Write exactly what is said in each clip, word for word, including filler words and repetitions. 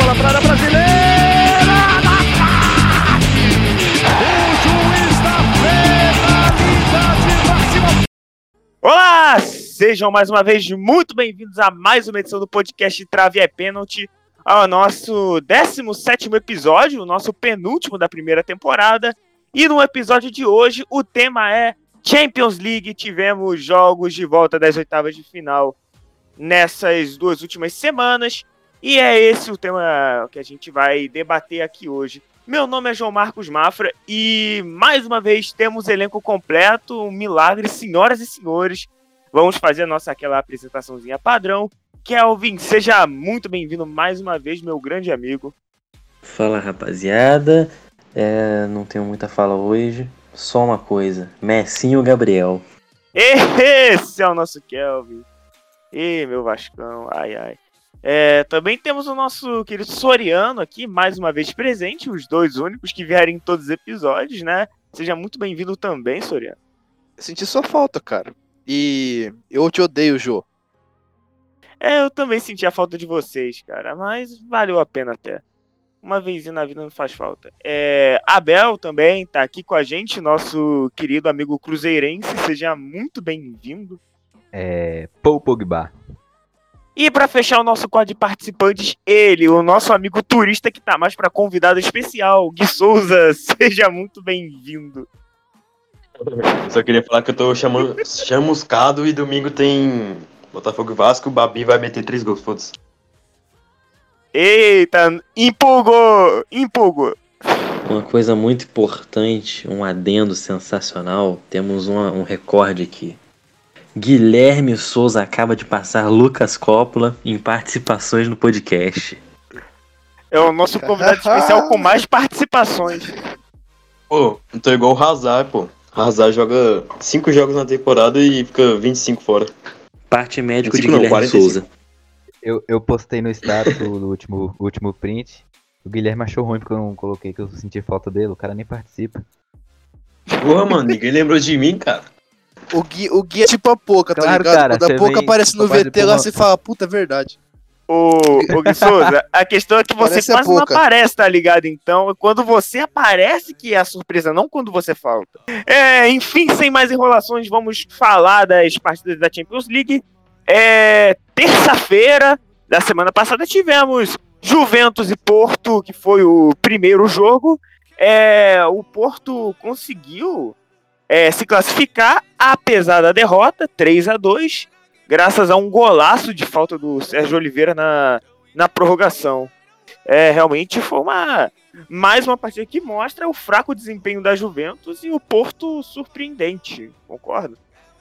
bola para a brasileira. O juiz da penalidade máxima. Olá, sejam mais uma vez muito bem-vindos a mais uma edição do podcast Trave é Pênalti, ao nosso décimo sétimo episódio, o nosso penúltimo da primeira temporada. E no episódio de hoje o tema é Champions League. Tivemos jogos de volta das oitavas de final nessas duas últimas semanas e é esse o tema que a gente vai debater aqui hoje. Meu nome é João Marcos Mafra e mais uma vez temos elenco completo, um milagre, senhoras e senhores. Vamos fazer a nossa aquela apresentaçãozinha padrão. Kelvin, seja muito bem-vindo mais uma vez, meu grande amigo. Fala, rapaziada, é, não tenho muita fala hoje, só uma coisa, Messinho Gabriel. Esse é o nosso Kelvin. Ih, meu Vascão, ai ai. É, também temos o nosso querido Soriano aqui, mais uma vez presente, os dois únicos que vierem em todos os episódios, né? Seja muito bem-vindo também, Soriano. Eu senti sua falta, cara. E eu te odeio, Jô. É, eu também senti a falta de vocês, cara, mas valeu a pena até. Uma vezinha na vida não faz falta. É, Abel também tá aqui com a gente, nosso querido amigo cruzeirense, seja muito bem-vindo. É, Paul Pogba. E para fechar o nosso quadro de participantes, ele, o nosso amigo turista que tá mais para convidado especial, Gui Souza, seja muito bem-vindo. Eu só queria falar que eu tô chamando, chamuscado e domingo tem Botafogo e Vasco, o Babi vai meter três gols, foda-se. Eita, empolgou, empolgou. Uma coisa muito importante, um adendo sensacional, temos uma, um recorde aqui. Guilherme Souza acaba de passar Lucas Coppola em participações no podcast. É o nosso convidado especial com mais participações. Pô, não tô igual o Hazard, pô. O Hazard joga cinco jogos na temporada e fica vinte e cinco fora. Parte médico de vinte e cinco não, Guilherme quarenta e cinco. Souza. Eu, eu postei no status do último, último print. O Guilherme achou ruim porque eu não coloquei, que eu senti falta dele. O cara nem participa. Porra, mano, ninguém lembrou de mim, cara. O Gui, o Gui é tipo a Poca, tá Claro, ligado? cara, Quando a você Poca vem aparece no capaz de V T pôr lá, uma- você fala, puta, é verdade. Ô, ô Gui Souza, a questão é que você Parece a quase não Poca. aparece, tá ligado? Então, quando você aparece que é a surpresa, não quando você falta. É, enfim, sem mais enrolações, vamos falar das partidas da Champions League. É, terça-feira da semana passada tivemos Juventus e Porto, que foi o primeiro jogo. É, o Porto conseguiu é, se classificar, apesar da derrota, três a dois, graças a um golaço de falta do Sérgio Oliveira na, na prorrogação. É, realmente foi uma mais uma partida que mostra o fraco desempenho da Juventus e o Porto surpreendente, concordo?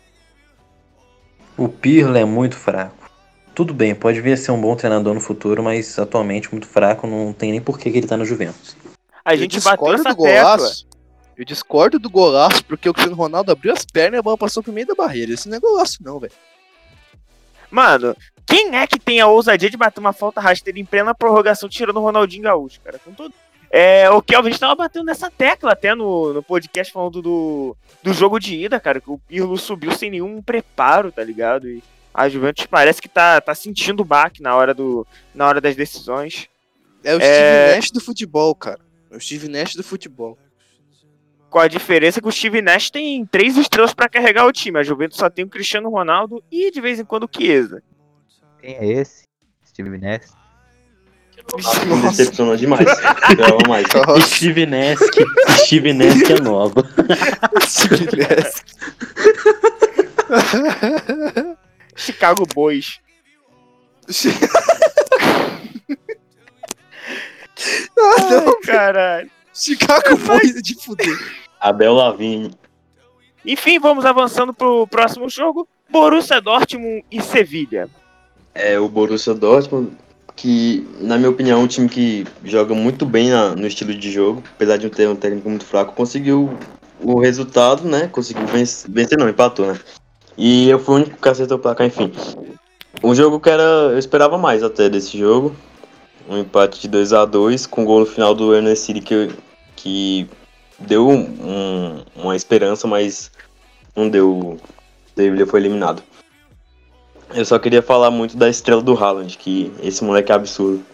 O Pirlo é muito fraco. Tudo bem, pode vir a ser um bom treinador no futuro, mas atualmente muito fraco, não tem nem por que que ele tá no Juventus. A Eu gente bateu discordo essa do tecla. golaço. Eu discordo do golaço porque o Cristiano Ronaldo abriu as pernas e a bola passou pro meio da barreira. Esse não é golaço não, velho. Mano, quem é que tem a ousadia de bater uma falta rasteira em plena prorrogação tirando o Ronaldinho Gaúcho, cara? Com todo... É, o Kelvin estava batendo nessa tecla até no, no podcast falando do, do jogo de ida, cara, que o Pirlo subiu sem nenhum preparo, tá ligado? E a Juventus parece que tá, tá sentindo o baque na hora, do, na hora das decisões. É o É. Steve Nash do futebol, cara. É o Steve Nash do futebol. Com a diferença que o Steve Nash tem três estrelas pra carregar o time. A Juventus só tem o Cristiano Ronaldo e de vez em quando o Chiesa. Quem é esse? Steve Nash. Me decepcionou demais. Não, mais. Nossa, Steve Nesk, Steve Nesk é nova. Steve Nash. Chicago Boys. Ah, não, Ai, caralho. Chicago foi de fuder. Abel Lavigne. Enfim, vamos avançando pro próximo jogo. Borussia Dortmund e Sevilha. É o Borussia Dortmund, que, na minha opinião, é um time que joga muito bem na- no estilo de jogo, apesar de ter um técnico muito fraco, conseguiu o resultado, né? Conseguiu vencer, vencer não, empatou, né? E eu fui o único que acertou o placar, enfim. Um jogo que era, eu esperava mais até desse jogo, um empate de dois a dois, com gol no final do Ernest que, que deu um- uma esperança, mas não deu, o Sevilha foi eliminado. Eu só queria falar muito da estrela do Haaland, que esse moleque é absurdo.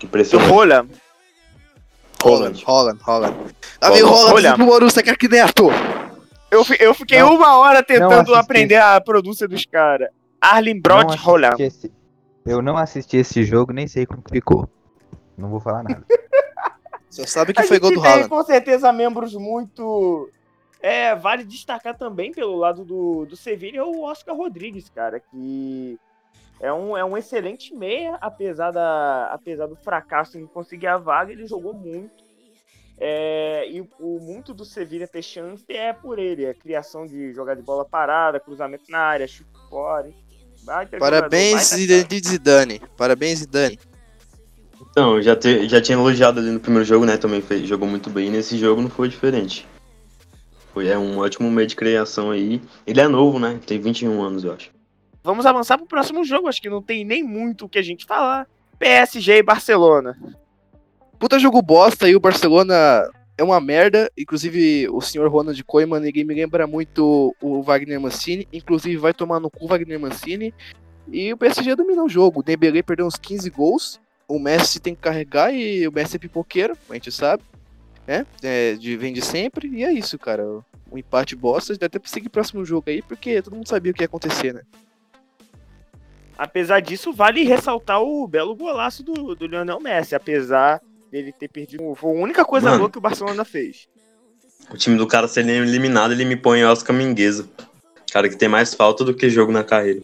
Do Impressionante. Rola. Holland, Holland, Holland. Amigo Holland. Holland, Olha. pro Borussia, quer que neto. Eu, fi- eu fiquei Não, uma hora não tentando assisti. aprender a pronúncia dos caras. Arlen Não Brot assisti Roland. esse- Eu não assisti esse jogo, nem sei como que ficou. Não vou falar nada. Só sabe que A foi gol gente do tem Haaland. com certeza membros muito. É, vale destacar também pelo lado do, do Sevilha o Oscar Rodrigues, cara, que é um, é um excelente meia, apesar, da, apesar do fracasso em conseguir a vaga, ele jogou muito. É, e o muito do Sevilha ter chance é por ele, a criação de jogar de bola parada, cruzamento na área, chute fora. Baita Parabéns, jogador, baita Zidane. Zidane. Parabéns, Zidane. Então, já, te, já tinha elogiado ali no primeiro jogo, né? Também fez, jogou muito bem. E nesse jogo não foi diferente. Foi é um ótimo meio de criação aí. Ele é novo, né? Tem vinte e um anos, eu acho. Vamos avançar pro próximo jogo, acho que não tem nem muito o que a gente falar. P S G e Barcelona. Puta jogo bosta aí, o Barcelona é uma merda. Inclusive, o senhor Ronald Koeman, ninguém me lembra muito o Wagner Mancini. Inclusive, vai tomar no cu o Wagner Mancini. E o P S G dominou o jogo. O Dembélé perdeu uns quinze gols. O Messi tem que carregar e o Messi é pipoqueiro, a gente sabe. Né? É, de, vem de sempre. E é isso, cara. O empate bosta. Deve até seguir o próximo jogo aí, porque todo mundo sabia o que ia acontecer, né? Apesar disso, vale ressaltar o belo golaço do, do Lionel Messi, apesar dele ter perdido. Foi a única coisa Mano. boa que o Barcelona fez. O time do cara ser eliminado, ele me põe Oscar Mingueza. Cara que tem mais falta do que jogo na carreira.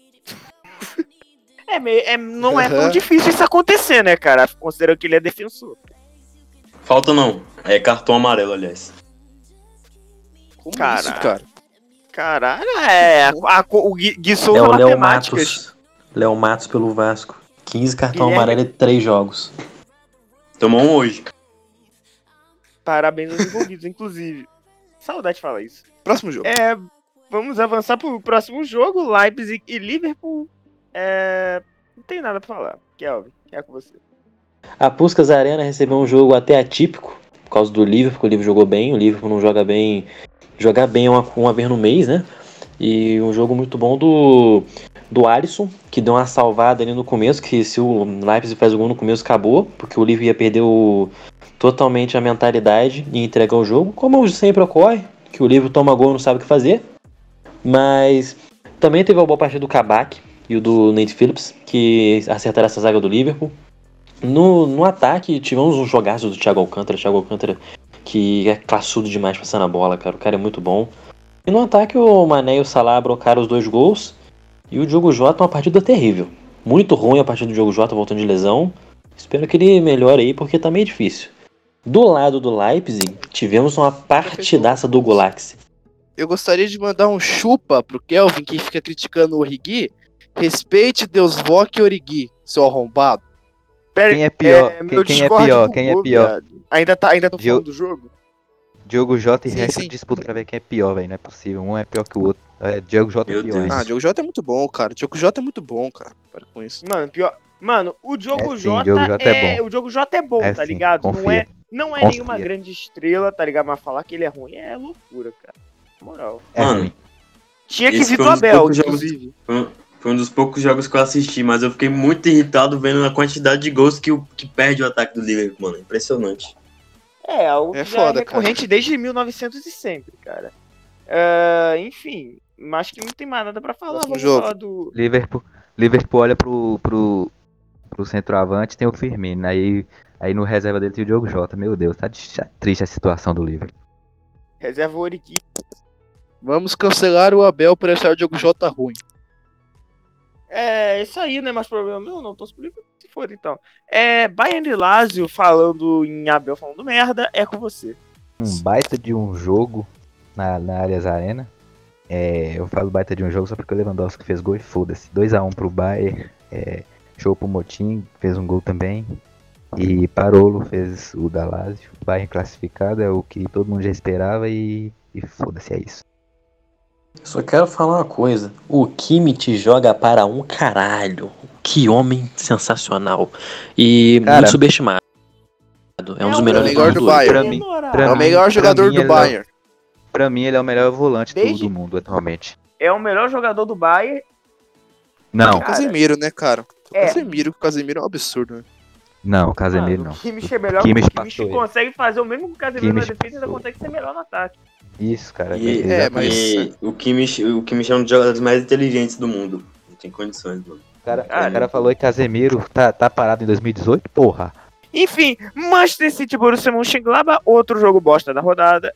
É, meio- é, não é tão Aham. difícil isso acontecer, né, cara? Considerando que ele é defensor. Falta não. É cartão amarelo, aliás. Como Cara, isso, cara? Caralho, é. A, a- o Gui, Gui É Souza o Léo Matemáticas. Matos. Léo Matos pelo Vasco. quinze cartão Guilherme- amarelo e três jogos. Tomou um hoje. Parabéns aos envolvidos, inclusive. Saudade de falar isso. Próximo jogo. É, vamos avançar pro próximo jogo, Leipzig e Liverpool. É, não tem nada pra falar. Kelvin, que é com você. A Puskás Arena recebeu um jogo até atípico, por causa do Liverpool. O Liverpool jogou bem, o Liverpool não joga bem. Jogar bem é uma, uma vez no mês, né? E um jogo muito bom do, do Alisson, que deu uma salvada ali no começo, que se o Leipzig faz o gol no começo, acabou, porque o Liverpool ia perder o, totalmente a mentalidade e entregar o jogo, como sempre ocorre, que o Liverpool toma gol e não sabe o que fazer. Mas também teve a boa partida do Kabak e o do Nate Phillips, que acertaram essa zaga do Liverpool. No, no ataque, tivemos um jogaço do Thiago Alcântara. Thiago Alcântara, que é classudo demais passando a bola, cara. O cara é muito bom. E no ataque, o Mané e o Salah brocaram os dois gols. E o Diogo Jota, uma partida terrível. Muito ruim a partida do Diogo Jota, voltando de lesão. Espero que ele melhore aí, porque tá meio difícil. Do lado do Leipzig, tivemos uma partidaça do Gulaxi. Eu gostaria de mandar um chupa pro Kelvin, que fica criticando o Origi. Respeite Deus Voque e Origi, seu arrombado. Pera, Quem é pior? Quem- meu quem é Discord pior? bugou, Quem é pior? viado. Ainda tá, ainda tô Viu? falando do jogo? Diogo Jota e Sim, Rex sim. disputam pra ver quem é pior, velho. Não é possível. Um é pior que o outro. É, Diogo Jota é Meu pior, Deus. hein? Ah, Diogo Jota é muito bom, cara. Diogo Jota é muito bom, cara. Para com isso. Mano, pior. Mano, o Diogo É sim, Jota, Diogo Jota é é, bom. o Diogo Jota é bom, É tá sim, ligado? Não confia. é, não é Confia. nenhuma grande estrela, tá ligado? Mas falar que ele é ruim é loucura, cara. Na moral. É Mano, ruim. Tinha que Esse vir foi do um dos Abel, poucos jogos- inclusive. Foi um, foi um dos poucos jogos que eu assisti, mas eu fiquei muito irritado vendo a quantidade de gols que, o, que perde o ataque do Liverpool, mano. Impressionante. É, algo É que foda, já é recorrente desde mil e novecentos e sempre, cara. Ah, enfim, acho que não tem mais nada pra falar. Próximo Vamos jogo. falar do... Liverpool, Liverpool olha pro, pro, pro centroavante, tem o Firmino. Aí, aí no reserva dele tem o Diogo Jota. Meu Deus, tá de- triste a situação do Liverpool. Reserva Origi. Vamos cancelar o Abel por achar o Diogo Jota ruim. É, isso aí não é mais problema meu, não. Tô se for então. É, Bayern e Lazio falando em Abel falando merda, é com você. Um baita de um jogo na, na Allianz Arena. É, eu falo baita de um jogo só porque o Lewandowski fez gol e foda-se. dois a um pro Bayern. É, show pro Motim, fez um gol também. E Parolo fez o da Lazio. Bayern classificado, é o que todo mundo já esperava e, e foda-se, é isso. Só quero falar uma coisa. O Kimmich joga para um caralho. Que homem sensacional. E Cara, muito subestimado. É um dos o melhores melhor do jogadores. Bayern. Pra mim, Memorável. pra É o mim- melhor pra jogador mim do ele Bayern. Pra mim, ele é o melhor volante do- Desde- do mundo atualmente. É o melhor jogador do Bayern. Não, O Casemiro, né, cara? O É. Casemiro, o Casemiro é um absurdo, né? Não, o Casemiro Mano, não. O Kimmich é melhor. Kimmich O Kimmich passou ele. consegue fazer o mesmo que o Casemiro na Kimmich defesa, ainda passou. consegue ser melhor no ataque. Isso, cara. E, É, exatamente. mas- e o Kimmich, o Kimmich é um dos jogadores mais inteligentes do mundo. Não tem condições, mano. O cara, Ah, o cara falou que Casemiro tá, tá parado em dois mil e dezoito, porra. Enfim, Manchester City e Borussia Mönchengladbach, outro jogo bosta da rodada.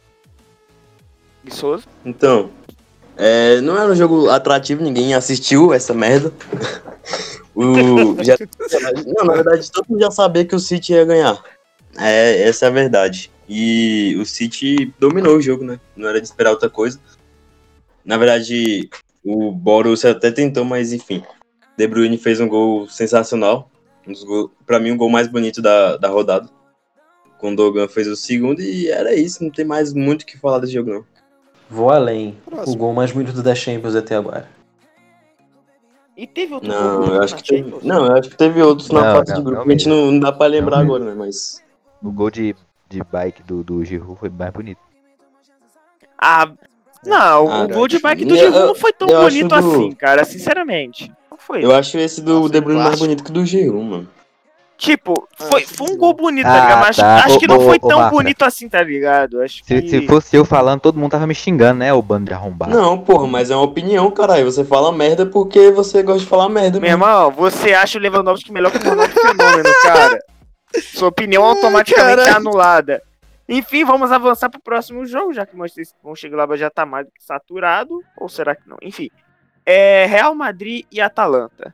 E Souza? Então, é, não era um jogo atrativo, ninguém assistiu essa merda. o, já, não, na verdade, todo mundo já sabia que o City ia ganhar. É, essa é a verdade. E o City dominou o jogo, né? Não era de esperar outra coisa. Na verdade, o Borussia até tentou, mas enfim. De Bruyne fez um gol sensacional. Um dos gols, pra mim, o gol mais bonito da, da rodada. O Dogan fez o segundo e era isso. Não tem mais muito o que falar desse jogo, não. Vou além. Próximo. O gol mais bonito da Champions até agora. E teve outro Não, jogo eu na acho que teve, Champions? não, eu acho que teve outros na Não, fase não, de grupo. não que a gente mesmo. não, não dá pra lembrar Não agora, né? Mas. O gol de, de bike do, do Giroud foi mais bonito. Ah, não, Ah, o gol de bike do eu- Giroud eu- não foi tão eu acho bonito do- assim, cara, sinceramente. Não foi. Eu acho esse do Nossa, De Bruyne mais clássico. bonito que o do Giroud, mano. Tipo, Ah, foi, acho foi um que gol não. bonito, Ah, tá ligado? Mas tá. acho Ô, que não ô, foi ô, tão Mafra. bonito assim, tá ligado? Acho Se, que... se fosse eu falando, todo mundo tava me xingando, né, o bando de arrombado. Não, porra, mas é uma opinião, caralho. Você fala merda porque você gosta de falar merda, Meu mesmo. irmão, você acha o Lewandowski melhor que o Ronaldo Fenômeno, cara? Sua opinião automaticamente é caralho. anulada. Enfim, vamos avançar pro próximo jogo, já que o Manchester Mönchengladbach já tá mais do que saturado. Ou será que não? Enfim, é Real Madrid e Atalanta.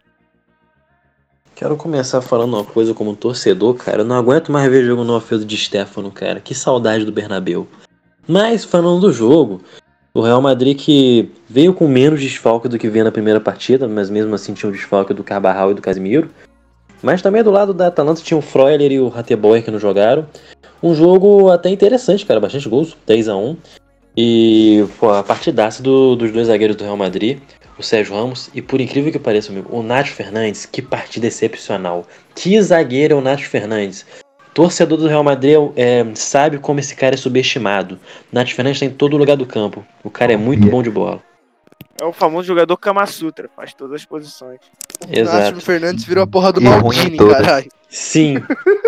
Quero começar falando uma coisa como torcedor, cara. Eu não aguento mais ver jogo no Alfredo de Stefano, cara. Que saudade do Bernabéu. Mas, falando do jogo, o Real Madrid que veio com menos desfalque do que veio na primeira partida, mas mesmo assim tinha o desfalque do Carvajal e do Casemiro. Mas também do lado da Atalanta tinha o Freuler e o Rateboer que não jogaram. Um jogo até interessante, cara. Bastante gols, três a um. E, pô, a partidaça do, dos dois zagueiros do Real Madrid, o Sérgio Ramos, e por incrível que pareça, amigo, o Nacho Fernandes, que partida excepcional. Que zagueiro é o Nacho Fernandes. Torcedor do Real Madrid é, sabe como esse cara é subestimado. Nacho Fernandes tá em todo lugar do campo. O cara é muito bom de bola. É o famoso jogador Kama Sutra, faz todas as posições. O Exato. Nacho Fernandes virou a porra do E ruim em Maldini, todas. caralho. Sim,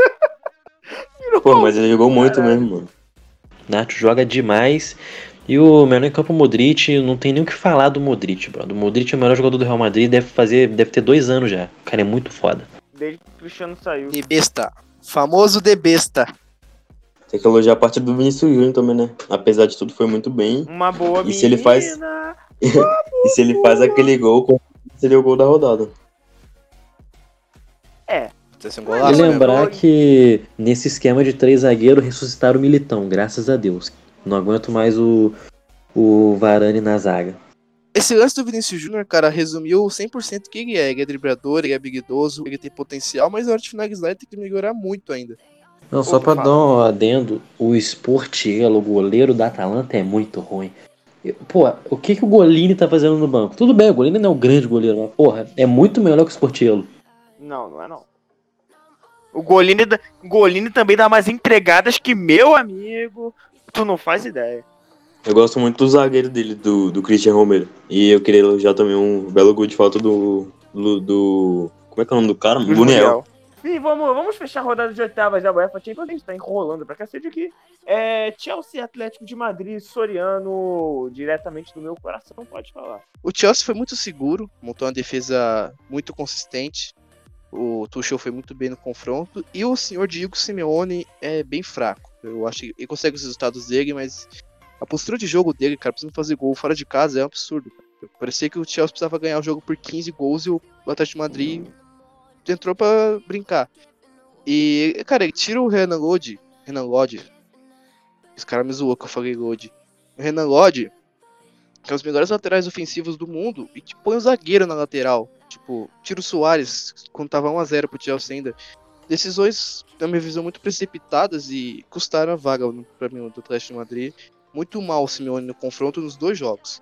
Pô, mas ele jogou muito Caralho. mesmo, mano. Nacho joga demais. E o melhor em campo, o Modric, não tem nem o que falar do Modric, bro. O Modric é o melhor jogador do Real Madrid, deve fazer, deve ter dois anos já. O cara é muito foda. Desde que o Cristiano saiu. De besta. Famoso de besta. Tem que elogiar a parte do Vinícius Júnior também, né? Apesar de tudo, foi muito bem. Uma boa E se ele faz- menina. E se ele faz aquele gol, com- seria o gol da rodada. Esse é um E golaço, né? lembrar que nesse esquema de três zagueiros ressuscitaram o Militão, graças a Deus. Não aguento mais o, o Varane na zaga. Esse lance do Vinícius Júnior, cara, resumiu cem por cento o que ele é. Ele é driblador, ele é habilidoso, ele tem potencial, mas na hora de finalizar ele tem que melhorar muito ainda. Não, só Ô, pra Fábio. dar um adendo, o Sportiello, o goleiro da Atalanta, é muito ruim. Eu- Pô, o que, que o Golini tá fazendo no banco? Tudo bem, o Golini não é o grande goleiro, mas porra, é muito melhor que o Sportiello. Não, não é não. O Golini, da- Golini também dá mais entregadas que meu amigo. Tu não faz ideia. Eu gosto muito do zagueiro dele, do, do Christian Romero. E eu queria elogiar também um belo gol de falta do. do. do- como é que é o nome do cara? Buniel. Sim, vamos, vamos fechar a rodada de oitavas da UEFA Champions. A gente tá enrolando pra cacete aqui. É, Chelsea, Atlético de Madrid, Soriano, diretamente do meu coração, pode falar. O Chelsea foi muito seguro, montou uma defesa muito consistente. O Tuchel foi muito bem no confronto. E o senhor Diego Simeone é bem fraco. Eu acho que ele consegue os resultados dele, mas a postura de jogo dele, cara, precisando fazer gol fora de casa é um absurdo. Parecia que o Chelsea precisava ganhar o jogo por quinze gols e o Atlético de Madrid entrou pra brincar. E, cara, ele tira o Renan Lodi. Renan Lodi. Esse cara me zoou que eu falei Lodi. O Renan Lodi, que é os melhores laterais ofensivos do mundo, e que põe o zagueiro na lateral. Tipo, tira o Soares, quando tava um a zero pro Chelsea ainda. Decisões, na minha visão, muito precipitadas e custaram a vaga no- pra mim do Atlético de Madrid. Muito mal o Simeone no confronto nos dois jogos.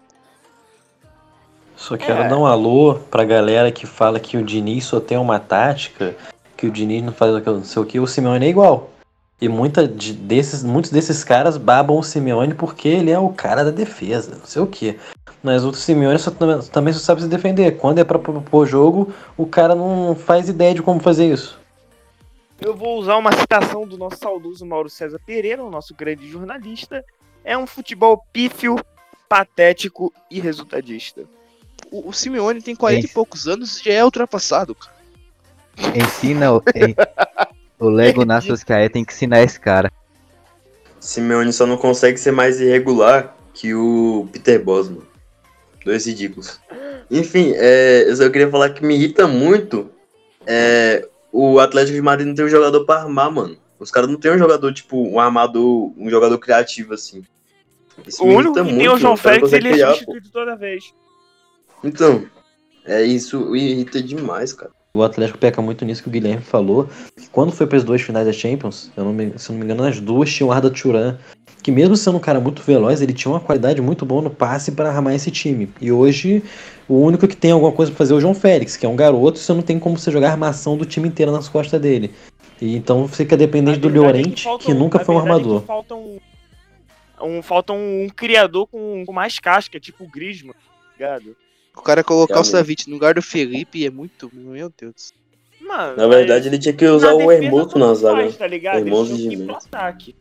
Só quero É. dar um alô pra galera que fala que o Diniz só tem uma tática, que o Diniz não faz aquilo, não sei o que, o Simeone é igual. E muita de- desses, muitos desses caras babam o Simeone porque ele é o cara da defesa, não sei o que. Mas o Simeone só, também só sabe se defender. Quando é pra propor jogo, o cara não faz ideia de como fazer isso. eu vou usar uma citação do nosso saudoso Mauro César Pereira, o nosso grande jornalista. É um futebol pífio, patético e resultadista. O, o Simeone tem quarenta Sim. e poucos anos e já é ultrapassado, cara. Ensina o, en- o Lego Nascoscaé tem que ensinar esse cara. Simeone só não consegue ser mais irregular que o Peter Bosz, mano. Dois ridículos. Enfim, é, eu só queria falar que me irrita muito é, o Atlético de Madrid não tem um jogador pra armar, mano. Os caras não tem um jogador, tipo, um armador, um jogador criativo, assim. Isso O me único irrita que muito, tem é o mano. João Os caras não Félix, ele conseguem é criar, pô. substituído toda vez. Então, é isso, me irrita demais, cara. O Atlético peca muito nisso que o Guilherme falou. Que quando foi para as duas finais da Champions, eu não me, se eu não me engano, nas duas tinha o Arda Turan, que mesmo sendo um cara muito veloz, ele tinha uma qualidade muito boa no passe para armar esse time. E hoje, o único que tem alguma coisa para fazer é o João Félix, que é um garoto, você não tem como você jogar a armação do time inteiro nas costas dele. E então fica dependente A do verdade é Llorente, falta que nunca a foi um verdade é armador. que falta um, um, falta um, um criador com, com mais casca, tipo o Griezmann, ligado? O cara colocar Realmente. o Savic no lugar do Felipe é muito. Meu Deus. Mano, Na verdade, ele tinha que usar na o defesa Hermoso tanto na zaga. faz, tá ligado? Eles Hermoso tinham e que ir pro Gimenez. ataque.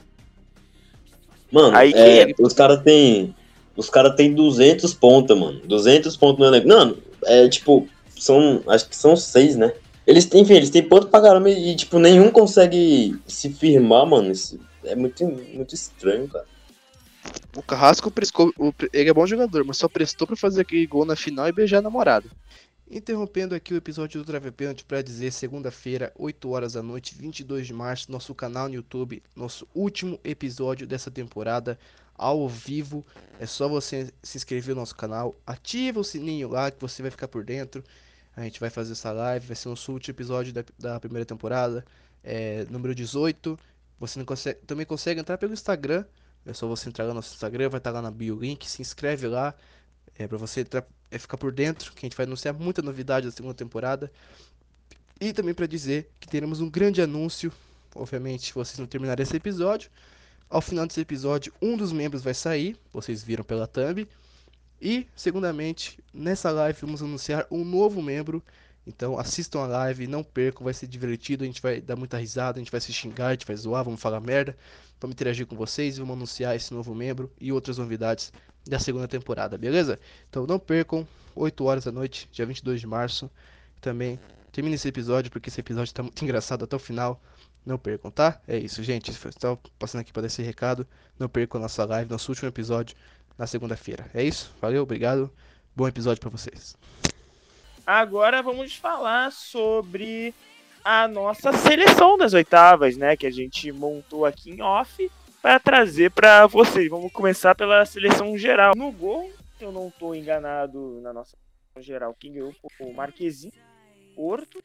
Mano, Aí é, que- os caras tem. Os caras tem duzentos pontos, mano. duzentos pontos no elenco. Mano, é tipo. São. Acho que são seis, né? Eles têm, enfim, eles têm ponto pra caramba e, tipo, nenhum consegue se firmar, mano. Isso é muito, muito estranho, cara. O Carrasco prestou. o- Ele é bom jogador, mas só prestou pra fazer aquele gol na final e beijar a namorada. Interrompendo aqui o episódio do Trave Pênalti para dizer segunda-feira, oito horas da noite, vinte e dois de março, nosso canal no YouTube, nosso último episódio dessa temporada ao vivo. É só você se inscrever no nosso canal, ativa o sininho lá que você vai ficar por dentro. A gente vai fazer essa live, vai ser o nosso último episódio da, da primeira temporada, é, número dezoito. Você não consegue, também consegue entrar pelo Instagram, é só você entrar lá no nosso Instagram, vai estar lá na bio o link, se inscreve lá. É pra você entrar, é, ficar por dentro, que a gente vai anunciar muita novidade da segunda temporada. E também pra dizer que teremos um grande anúncio. Obviamente, se vocês não terminarem esse episódio, ao final desse episódio, um dos membros vai sair. Vocês viram pela thumb. E, segundamente, nessa live vamos anunciar um novo membro. Então assistam a live, não percam, vai ser divertido. A gente vai dar muita risada, a gente vai se xingar, a gente vai zoar, vamos falar merda. Vamos interagir com vocês e vamos anunciar esse novo membro e outras novidades da segunda temporada, beleza? Então não percam, oito horas da noite, dia vinte e dois de março. Também termine esse episódio, porque esse episódio tá muito engraçado até o final. Não percam, tá? É isso, gente. Estou passando aqui para dar esse recado. Não percam a nossa live, nosso último episódio na segunda-feira. É isso? Valeu, obrigado. Bom episódio para vocês. Agora vamos falar sobre a nossa seleção das oitavas, né? Que a gente montou aqui em off para trazer para vocês. Vamos começar pela seleção geral. No gol, se eu não estou enganado, na nossa seleção geral, quem ganhou foi o Marquezinho, Porto.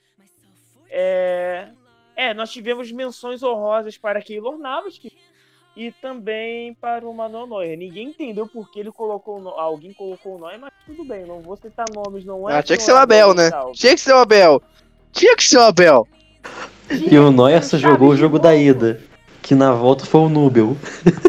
É... é, nós tivemos menções honrosas para Keylor Navas, que e também para o Manuel Neuer. Ninguém entendeu por que ele colocou no... alguém colocou o Neuer, mas tudo bem, não vou citar nomes, não é. Ah, tinha que ser o Abel, né? Tinha que ser o Abel. Tinha que ser o Abel. E o Neuer só jogou o jogo da ida, que na volta foi o Nubel.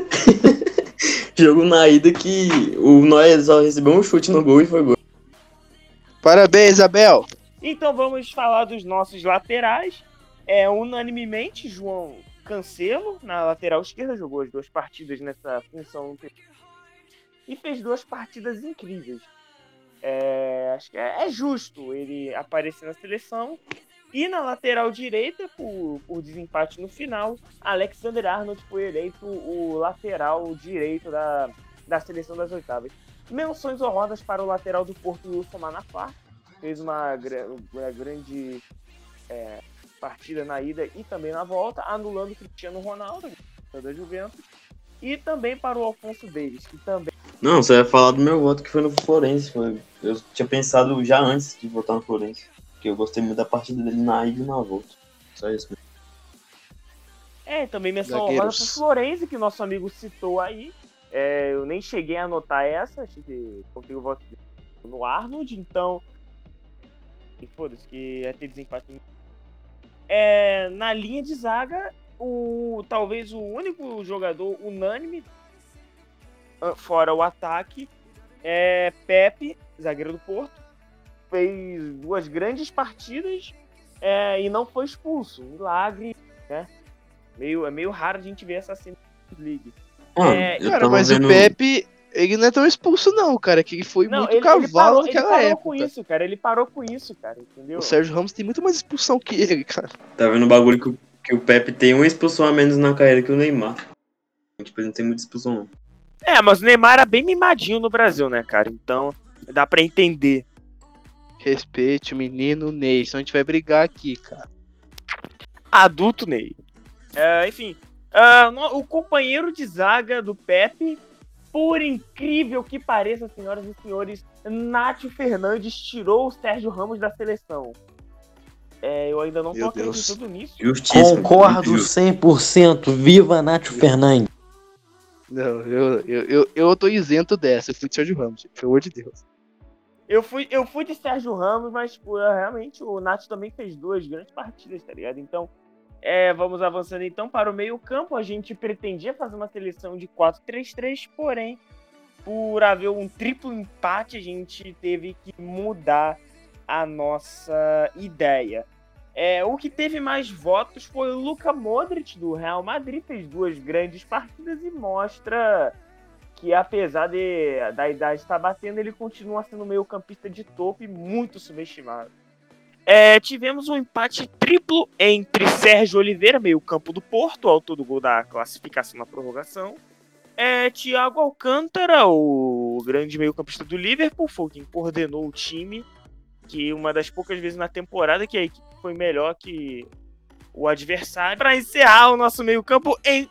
Jogo na ida que o Neuer só recebeu um chute no gol e foi gol. Parabéns, Abel. Então vamos falar dos nossos laterais. É, unanimemente, João Cancelo, na lateral esquerda, jogou as duas partidas nessa função e fez duas partidas incríveis. É, acho que é, é justo ele aparecer na seleção. E na lateral direita, por, por desempate no final, Alexander Arnold foi eleito o lateral direito da, da seleção das oitavas. Menções honrosas para o lateral do Porto, Wilson Manafá. Fez uma, uma grande é, partida na ida e também na volta, anulando o Cristiano Ronaldo, da Juventus. E também para o Alfonso Davies, que também... Não, você vai falar do meu voto que foi no Fluminense. Foi... Eu tinha pensado já antes de votar no Fluminense. Porque eu gostei muito da partida dele na ida e na volta. Só isso mesmo. É, também menção Zagueiros. honrosa para o Florenzi, que nosso amigo citou aí. É, eu nem cheguei a anotar essa, achei que coloquei o voto no Arnold, então... E foda-se, que ia ter desempate. É, na linha de zaga, o, talvez o único jogador unânime, fora o ataque, é Pepe, zagueiro do Porto. Fez duas grandes partidas é, e não foi expulso. Milagre. né? Meio, é meio raro a gente ver essa cena na League. Mano, É, eu Cara, tava mas vendo... o Pepe, ele não é tão expulso não, cara, que ele foi Não, muito ele, cavalo ele parou, ele naquela parou época. com isso, cara. Ele parou com isso, cara, entendeu? O Sérgio Ramos tem muito mais expulsão que ele, cara. Tá vendo o bagulho que, o- que o Pepe tem uma expulsão a menos na carreira que o Neymar. Tipo, ele não tem muita expulsão, não. É, mas o Neymar era bem mimadinho no Brasil, né, cara? Então, dá pra entender. Respeite o menino Ney, senão a gente vai brigar aqui, cara. Adulto Ney. É, enfim, ah, no- o companheiro de zaga do Pepe, por incrível que pareça, senhoras e senhores, Nátio Fernandes tirou o Sérgio Ramos da seleção. É, eu ainda não tô Meu Deus. acreditando nisso. Justíssimo. Concordo muito justo. cem por cento. Viva Nátio Fernandes. Não, eu, eu, eu, eu tô isento dessa, eu fui de Sérgio Ramos, gente, pelo amor de Deus. Eu fui, eu fui de Sérgio Ramos, mas tipo, eu, realmente o Nath também fez duas grandes partidas, tá ligado? Então, é, vamos avançando então para o meio campo. A gente pretendia fazer uma seleção de quatro três três, porém, por haver um triplo empate, a gente teve que mudar a nossa ideia. É, o que teve mais votos foi o Luka Modric, do Real Madrid, fez duas grandes partidas e mostra que, apesar de, da idade estar batendo, ele continua sendo meio campista de topo e muito subestimado. É, tivemos um empate triplo entre Sérgio Oliveira, meio campo do Porto, autor do gol da classificação na prorrogação. É, Thiago Alcântara, o grande meio campista do Liverpool, foi quem coordenou o time, que uma das poucas vezes na temporada que a equipe foi melhor que o adversário. Para encerrar o nosso meio campo em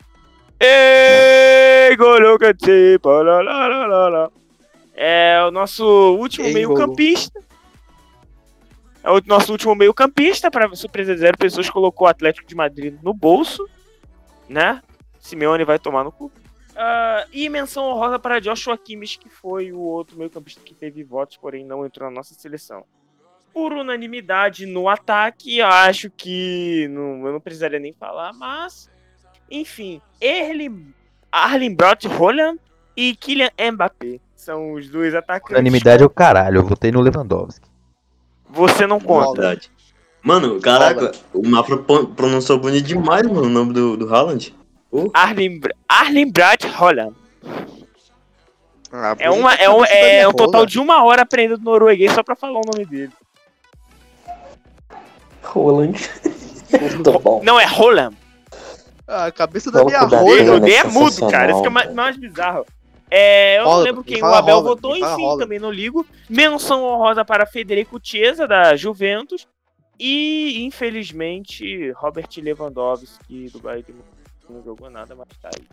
N'Golo Kanté, palalalala. É o nosso último N'Golo. meio-campista. É o nosso último meio-campista. Para surpresa de zero pessoas, colocou o Atlético de Madrid no bolso, né? Simeone vai tomar no cu. Uh, e menção honrosa para Joshua Kimmich, que foi o outro meio-campista que teve votos, porém não entrou na nossa seleção. Por unanimidade no ataque, eu acho que não, eu não precisaria nem falar, mas enfim, Erling, Erling Braut Haaland e Kylian Mbappé são os dois atacantes. Unanimidade é o caralho, eu votei no Lewandowski. Você não conta. Verdade. Mano, caraca, o Mafra pro- pronunciou bonito demais, mano, o nome do, do Haaland. Pô, Erling, Erling Braut Haaland. Ah, É, uma, é, um, é um total de uma hora aprendendo norueguês só pra falar o nome dele. Roland. Muito bom. Não, é Haaland. Ah, a cabeça da Vamos minha cuidar O dele. rola. Rodê é é mudo, sensacional, cara. Isso que é mais, cara. mais bizarro. É, eu não Rola, lembro quem o fala Abel rola, votou, fala enfim, rola. também não ligo. Menção honrosa para Federico Chiesa, da Juventus. E, infelizmente, Robert Lewandowski, do Bayern de Munique, não jogou nada, mas tá aí.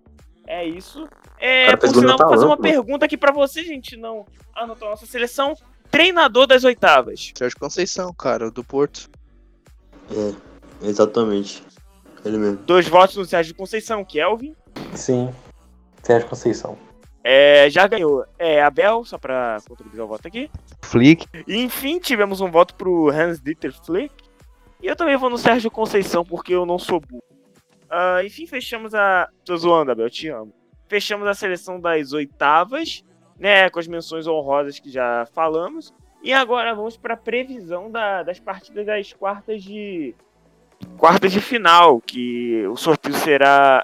É isso. É, Cara, por fez gol sinal, no vou fazer uma talento, mano. pergunta aqui pra você, gente. Não anotou a nossa seleção. Treinador das oitavas. Sérgio Conceição, cara, do Porto. é, exatamente. Ele mesmo. Dois votos no Sérgio Conceição, Kelvin. Sim. Sérgio Conceição. É, já ganhou. É, Abel, só pra contabilizar o voto aqui. Flick, E, enfim, tivemos um voto pro Hans-Dieter Flick. E eu também vou no Sérgio Conceição, porque eu não sou burro. Ah, enfim, fechamos a... Tô zoando, Abel, te amo. Fechamos a seleção das oitavas, né, com as menções honrosas que já falamos. E agora vamos pra previsão da- das partidas das quartas de... Quartas de final, que o sorteio será...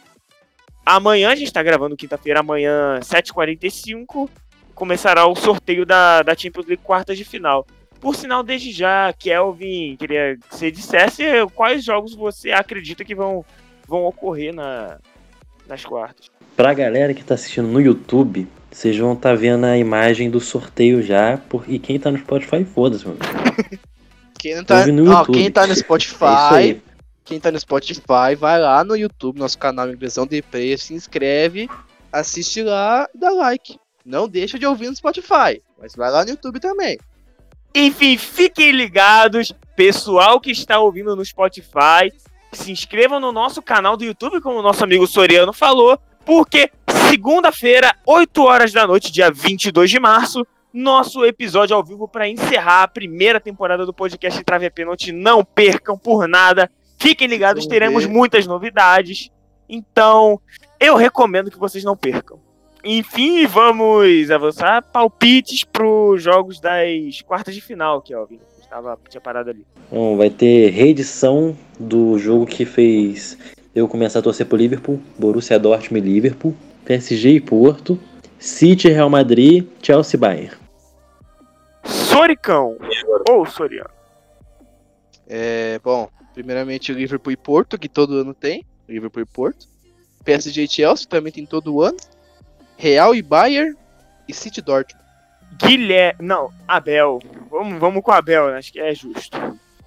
Amanhã, a gente tá gravando quinta-feira, amanhã, sete e quarenta e cinco, começará o sorteio da, da Champions League quartas de final. Por sinal, desde já, Kelvin, queria que você dissesse quais jogos você acredita que vão, vão ocorrer na, nas quartas. Pra galera que tá assistindo no YouTube, vocês vão tá vendo a imagem do sorteio já. Por... E quem tá no Spotify, foda-se, mano. Quem não tá, Ouve no ó, YouTube. quem tá no É isso Spotify, aí. quem tá no Spotify, vai lá no YouTube, nosso canal Inglesão de Play, se inscreve, assiste lá e dá like. Não deixa de ouvir no Spotify, mas vai lá no YouTube também. Enfim, fiquem ligados, pessoal que está ouvindo no Spotify, se inscrevam no nosso canal do YouTube, como o nosso amigo Soriano falou, porque segunda-feira, oito horas da noite, dia vinte e dois de março, nosso episódio ao vivo para encerrar a primeira temporada do podcast Trave a Pênalti. Não percam por nada, fiquem ligados, Vamos teremos ver. muitas novidades, então eu recomendo que vocês não percam. Enfim, vamos avançar. Palpites para os jogos das quartas de final, Kelvin. Tava, tinha parado ali. Bom, vai ter reedição do jogo que fez eu começar a torcer pro Liverpool, Borussia Dortmund e Liverpool, P S G e Porto, City, Real Madrid, Chelsea e Bayern. Soricão ou Soriano? É, bom, primeiramente o Liverpool e Porto, que todo ano tem. Liverpool e Porto. P S G e Chelsea também tem todo ano. Real e Bayern e City e Dortmund. Guilherme. Não, Abel. Vamos, vamos com Abel, né? Acho que é justo.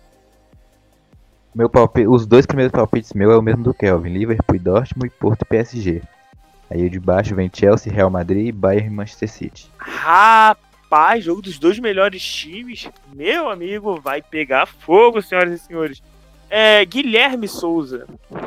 Meu palpite, os dois primeiros palpites meus é o mesmo do Kelvin. Liverpool e Dortmund e Porto e P S G. Aí o de baixo vem Chelsea, Real Madrid, Bayern e Manchester City. Rapaz, jogo dos dois melhores times. Meu amigo, vai pegar fogo, senhoras e senhores. É, Guilherme Souza.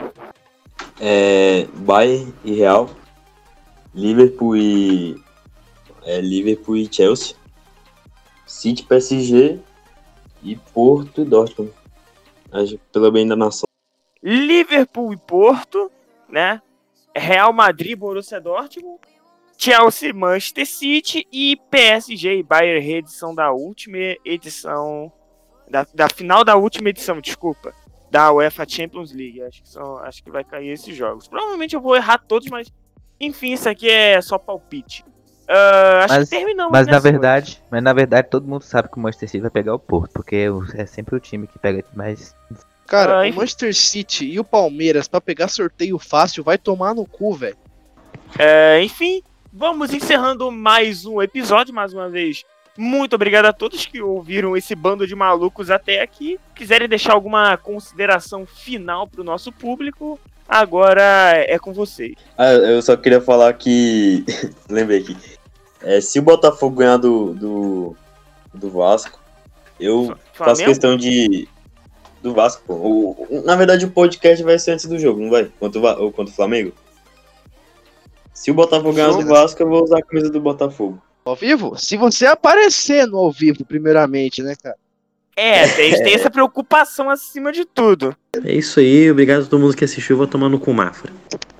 É, Bayern e Real, Liverpool e é, Liverpool e Chelsea, City, P S G e Porto e Dortmund. Acho que pelo bem da nação. Liverpool e Porto, né? Real Madrid, Borussia Dortmund, Chelsea, Manchester City e P S G e Bayern, reedição da última edição, da, da final da última edição, desculpa, da UEFA Champions League. Acho que, são, acho que vai cair esses jogos. Provavelmente eu vou errar todos, mas enfim, isso aqui é só palpite. Uh, acho Mas- que terminamos. Mas né, na senhores? verdade, mas na verdade todo mundo sabe que o Manchester City vai pegar o Porto, porque o- é sempre o time que pega mais. Cara, Ah, o enfim. Manchester City e o Palmeiras pra pegar sorteio fácil vai tomar no cu, velho. É, enfim, vamos encerrando mais um episódio, mais uma vez. Muito obrigado a todos que ouviram esse bando de malucos até aqui. Quiserem deixar alguma consideração final pro nosso público, agora é com vocês. Ah, eu só queria falar que. Lembrei aqui. É, se o Botafogo ganhar do, do, do Vasco, eu faço Flamengo? questão de. Do Vasco, pô. O- na verdade, o podcast vai ser antes do jogo, não vai? Contra o, Va- ou contra o Flamengo? Se o Botafogo ganhar do Vasco, eu vou usar a camisa do Botafogo. Ao vivo? Se você aparecer no ao vivo, primeiramente, né, cara? É, tem, tem essa preocupação acima de tudo. É isso aí, obrigado a todo mundo que assistiu, vou tomar no cu Mafra.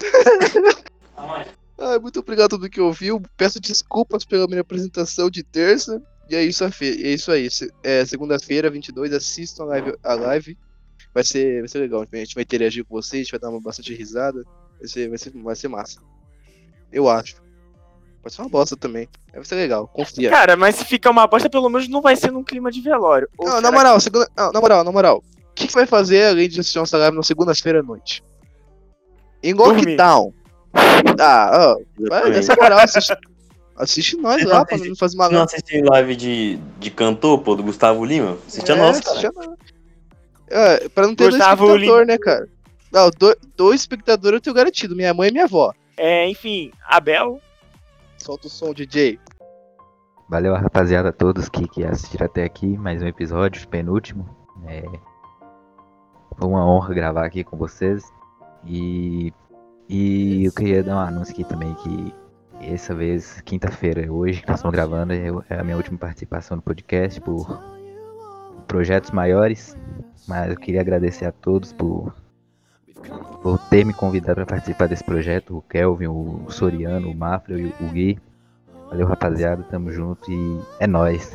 Ah, muito obrigado a todo mundo que ouviu. Peço desculpas pela minha apresentação de terça. E é isso, a fe- é isso aí. Se- É, segunda-feira, vinte e dois, assistam a live, a live. Vai ser, vai ser legal. A gente vai interagir com vocês, a gente vai dar uma bastante risada. Vai ser, vai ser, vai ser massa. Eu acho. Pode ser uma bosta também. Vai ser legal, confia. Cara, mas se ficar uma bosta, pelo menos não vai ser num clima de velório. Ou Não, será na moral, segunda, não, na moral, na moral. O que, que vai fazer além de assistir nossa live na segunda-feira à noite? Em Dormir. lockdown. Ah, ó. Vai, Exatamente. nessa moral, assiste, assiste nós Você lá, não pra assiste- não fazer uma Você não assistiu live de, de cantor, pô, do Gustavo Lima? Assiste a nossa, cara. assiste a nossa. É, pra não ter Gustavo dois espectadores, Lima. né, cara? Não, do- dois espectadores eu tenho garantido, minha mãe e minha avó. É, enfim, Abel. Solta o som, D J. Valeu, rapaziada, a todos que, que assistiram até aqui. Mais um episódio, penúltimo. É... Foi uma honra gravar aqui com vocês. E, e eu queria dar um anúncio aqui também que essa vez, quinta-feira, hoje que nós estamos gravando, eu- é a minha última participação no podcast por projetos maiores. Mas eu queria agradecer a todos por, por ter me convidado para participar desse projeto. O Kelvin, o Soriano, o Mafra e o Gui. Valeu, rapaziada, tamo junto e é nóis.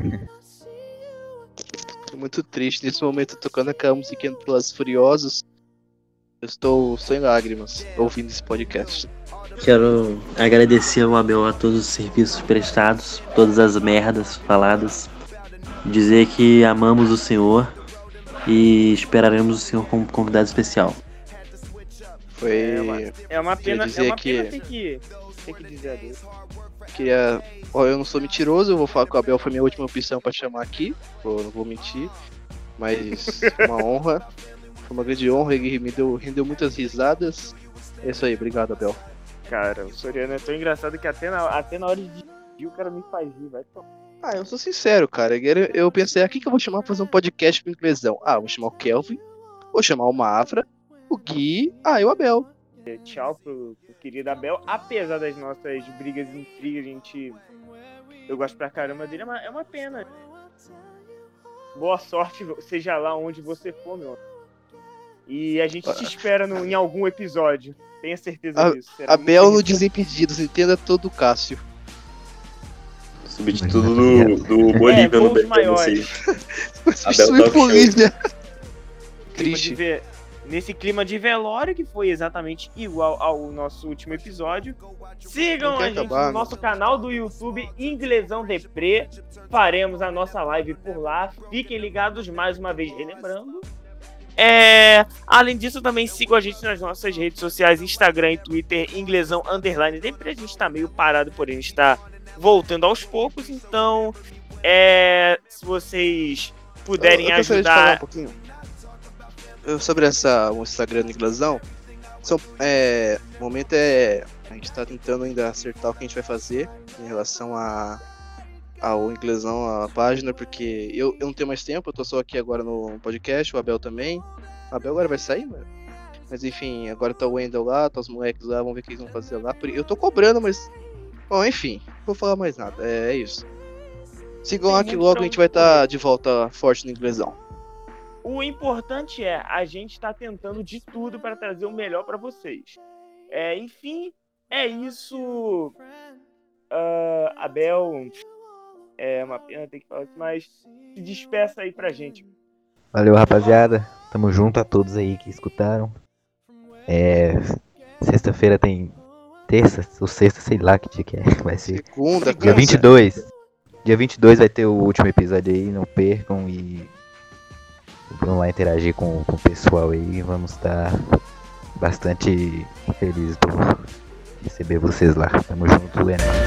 Tô muito triste nesse momento, tocando aquela musiquinha do Pelas Furiosas. Eu estou sem lágrimas ouvindo esse podcast. Quero agradecer ao Abel a todos os serviços prestados, todas as merdas faladas. Dizer que amamos o senhor e esperaremos o senhor como convidado especial. Foi. É uma, é uma pena, é dizer uma que- pena ter que, ter que dizer adeus. Queria. Ó, eu não sou mentiroso, eu vou falar que o Abel foi minha última opção pra chamar aqui. Pô, não vou mentir. Mas foi uma honra. Foi uma grande honra, ele me deu, rendeu muitas risadas. É isso aí, obrigado, Abel. Cara, o Soriano é tão engraçado que até na, até na hora de dirigir o cara me faz rir, vai tomar. Ah, eu sou sincero, cara. Eu eu pensei, ah, quem que eu vou chamar pra fazer um podcast com inglesão? Ah, vou chamar o Kelvin, vou chamar o Mafra, o Gui, ah, e o Abel. Tchau pro, pro querido Abel. Apesar das nossas brigas e intrigas, a gente. Eu gosto pra caramba dele, é uma, é uma pena. Boa sorte, seja lá onde você for, meu. E a gente te espera no, em algum episódio. Tenha certeza A- disso. Será Abel muito no feliz. Desimpedidos, entenda todo o Cássio. Substituto do, do Bolívia É, no gols B P M maiores. C. Abel Substitui Talk Show. Bolívia. Clima Triste. de ve- Nesse clima de velório, que foi exatamente igual ao nosso último episódio. Sigam Não quer a gente acabar, no né? nosso canal do YouTube, Inglesão Deprê. Faremos a nossa live por lá. Fiquem ligados mais uma vez, relembrando. É... Além disso, também sigam a gente nas nossas redes sociais, Instagram e Twitter, Inglesão Underline Deprê. A gente tá meio parado, porém está voltando aos poucos. Então, é... se vocês puderem eu, eu gostaria de falar um ajudar... pouquinho eu- sobre essa, o Instagram do Inglesão. São, é, o momento é. A gente tá tentando ainda acertar o que a gente vai fazer em relação a, ao Inglesão, a página, porque eu, eu não tenho mais tempo, eu tô só aqui agora no podcast, o Abel também. O Abel agora vai sair, mano. Mas enfim, agora tá o Wendel lá, tá os moleques lá, vamos ver o que eles vão fazer lá. Por- Eu tô cobrando, mas. Bom, enfim, não vou falar mais nada, é, é isso. Sigam Tem lá que muito logo pra a gente vai estar de volta forte no Inglesão. O importante é, a gente tá tentando de tudo para trazer o melhor para vocês. É, enfim, é isso. Ah, Abel, é uma pena ter que falar isso, mas se despeça aí pra gente. Valeu, rapaziada. Tamo junto a todos aí que escutaram. É, sexta-feira tem terça ou sexta, sei lá que dia que é. Vai ser Segunda, Dia dia terça. vinte e dois. Dia vinte e dois vai ter o último episódio aí, não percam e vamos lá interagir com, com o pessoal aí. Vamos estar bastante felizes por receber vocês lá. Tamo junto, Leandro.